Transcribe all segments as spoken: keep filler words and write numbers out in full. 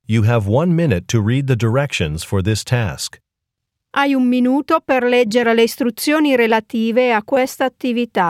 You have one minute to read the directions for this task. Hai un minuto per leggere le istruzioni relative a questa attività.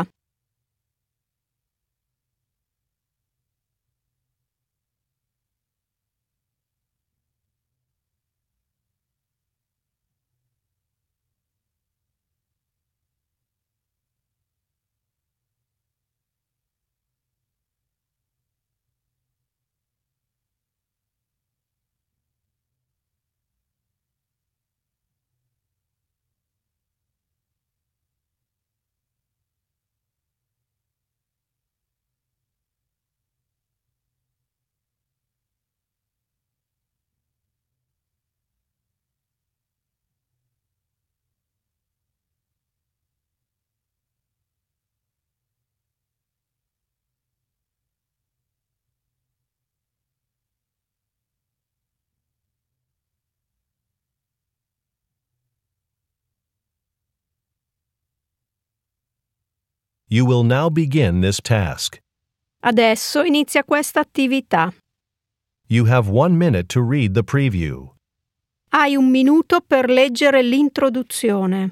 You will now begin this task. Adesso inizia questa attività. You have one minute to read the preview. Hai un minuto per leggere l'introduzione.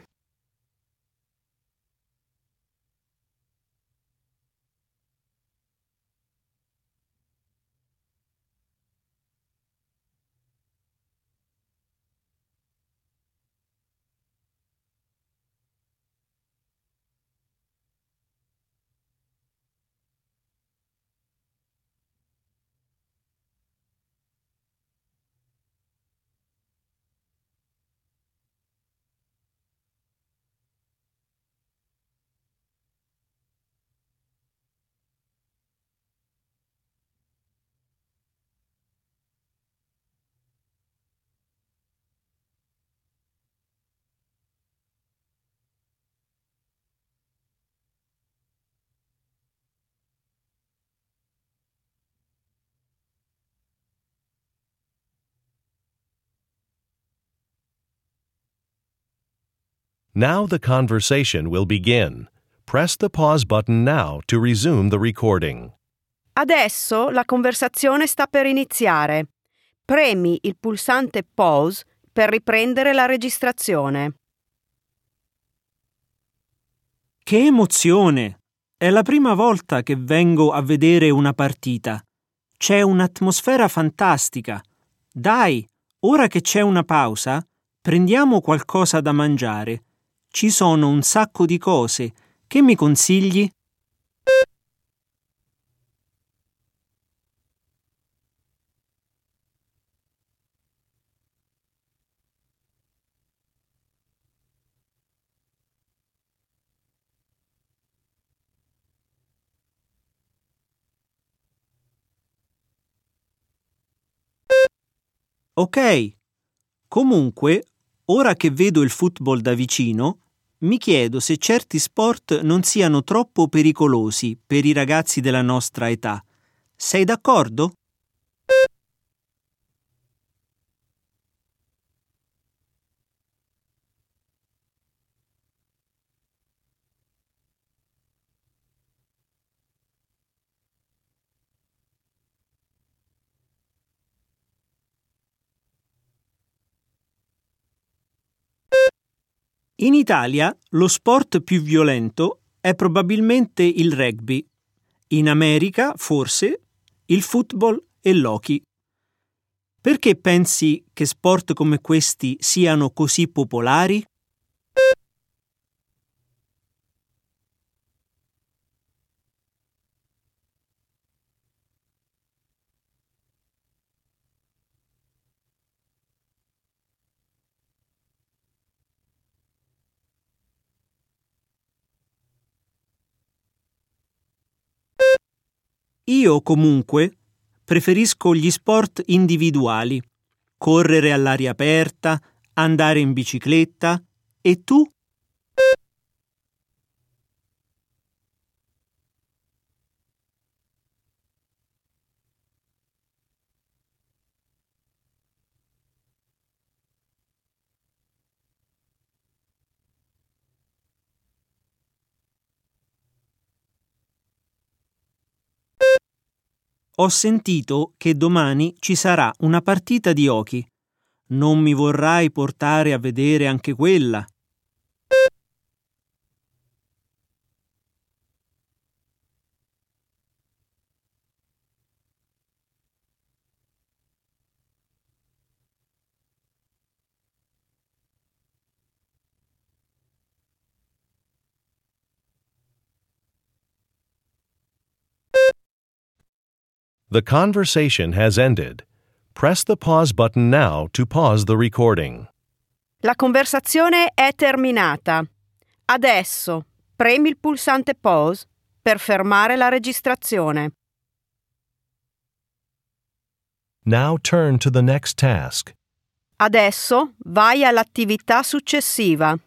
Now the conversation will begin. Press the pause button now to resume the recording. Adesso la conversazione sta per iniziare. Premi il pulsante pause per riprendere la registrazione. Che emozione! È la prima volta che vengo a vedere una partita. C'è un'atmosfera fantastica. Dai, ora che c'è una pausa, prendiamo qualcosa da mangiare. Ci sono un sacco di cose. Che mi consigli? Ok. Comunque, ora che vedo il football da vicino, mi chiedo se certi sport non siano troppo pericolosi per i ragazzi della nostra età. Sei d'accordo? In Italia lo sport più violento è probabilmente il rugby. In America, forse, il football e l'hockey. Perché pensi che sport come questi siano così popolari? Io, comunque, preferisco gli sport individuali. Correre all'aria aperta, andare in bicicletta. E tu? Ho sentito che domani ci sarà una partita di hockey. Non mi vorrai portare a vedere anche quella? The conversation has ended. Press the pause button now to pause the recording. La conversazione è terminata. Adesso premi il pulsante pause per fermare la registrazione. Now turn to the next task. Adesso vai all'attività successiva.